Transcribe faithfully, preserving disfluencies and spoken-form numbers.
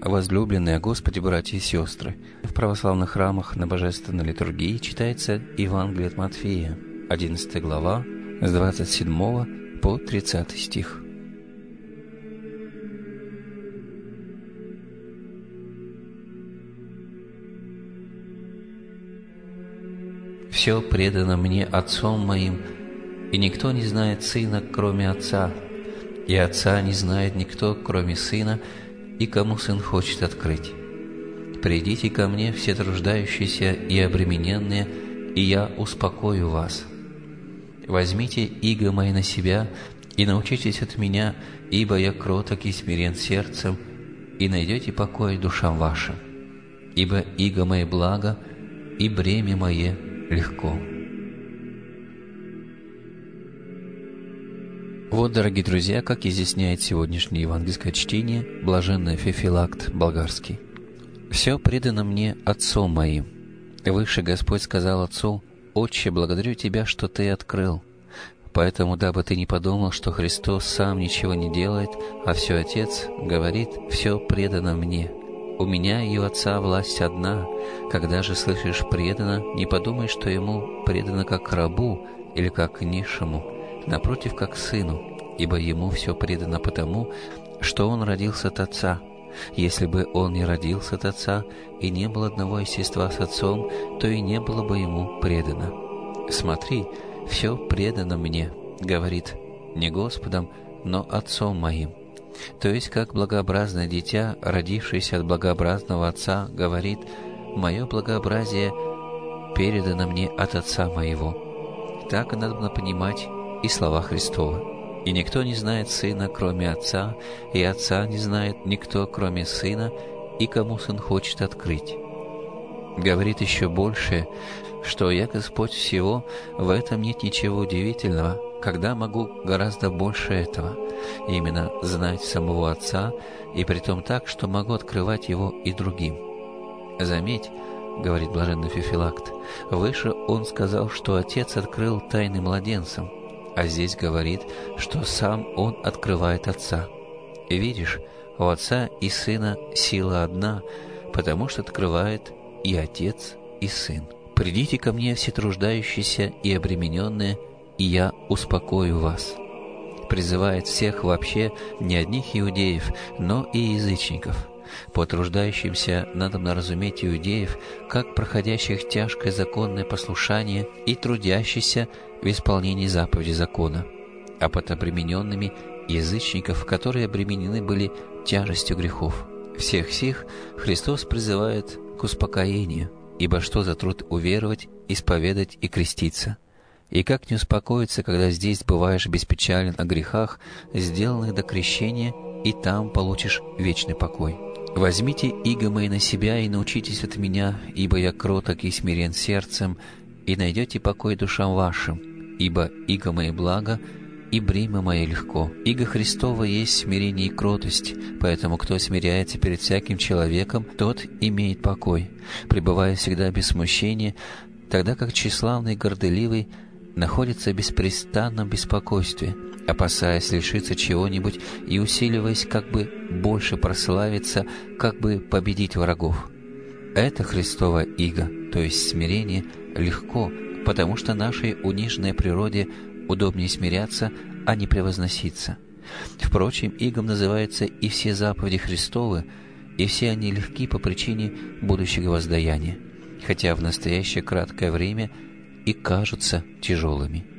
Возлюбленные Господи, братья и сестры, в православных храмах на Божественной литургии читается Евангелие от Матфея, одиннадцатая глава, с двадцать седьмого по тридцатый стих. «Все предано мне Отцом Моим, и никто не знает Сына, кроме Отца, и Отца не знает никто, кроме Сына, и кому Сын хочет открыть. Придите ко мне, все труждающиеся и обремененные, и я успокою вас. Возьмите иго мои на себя и научитесь от меня, ибо я кроток и смирен сердцем, и найдете покой душам вашим. Ибо иго мое благо, и бремя мое легко». Вот, дорогие друзья, как изъясняет сегодняшнее евангельское чтение блаженный Феофилакт Болгарский. «Все предано мне Отцом Моим. Выше Господь сказал Отцу: Отче, благодарю Тебя, что Ты открыл. Поэтому, дабы ты не подумал, что Христос сам ничего не делает, а все Отец говорит: все предано мне. У меня и у Отца власть одна. Когда же слышишь предано, не подумай, что Ему предано как рабу или как низшему, напротив, как сыну, ибо Ему все предано потому, что Он родился от Отца. Если бы Он не родился от Отца и не был одного естества с Отцом, то и не было бы Ему предано. Смотри, все предано мне, говорит, не Господом, но Отцом Моим. То есть, как благообразное дитя, родившееся от благообразного Отца, говорит: мое благообразие передано мне от Отца Моего. Так надо понимать и слова Христова. «И никто не знает Сына, кроме Отца, и Отца не знает никто, кроме Сына, и кому Сын хочет открыть». Говорит еще больше, что «Я Господь всего, в этом нет ничего удивительного, когда могу гораздо больше этого, именно знать самого Отца, и притом так, что могу открывать Его и другим». Заметь, говорит блаженный Феофилакт, выше он сказал, что Отец открыл тайны младенцам, а здесь говорит, что сам Он открывает Отца. И видишь, у Отца и Сына сила одна, потому что открывает и Отец, и Сын. «Придите ко мне, все труждающиеся и обремененные, и я успокою вас». Призывает всех вообще, не одних иудеев, но и язычников. По труждающимся надо разуметь иудеев, как проходящих тяжкое законное послушание и трудящихся в исполнении заповедей закона, а под обремененными язычников, которые обременены были тяжестью грехов. Всех сих Христос призывает к успокоению, ибо что за труд уверовать, исповедать и креститься? И как не успокоиться, когда здесь бываешь беспечален о грехах, сделанных до крещения, и там получишь вечный покой? «Возьмите иго мои на себя и научитесь от меня, ибо я кроток и смирен сердцем, и найдете покой душам вашим, ибо иго мое благо, и бремя мое легко». Иго Христово есть смирение и кротость, поэтому кто смиряется перед всяким человеком, тот имеет покой, пребывая всегда без смущения, тогда как тщеславный и горделивый находится в беспрестанном беспокойстве, опасаясь лишиться чего-нибудь и усиливаясь, как бы больше прославиться, как бы победить врагов. Это Христово иго, то есть смирение, легко, потому что нашей униженной природе удобнее смиряться, а не превозноситься. Впрочем, игом называются и все заповеди Христовы, и все они легки по причине будущего воздаяния, хотя в настоящее краткое время и кажутся тяжелыми.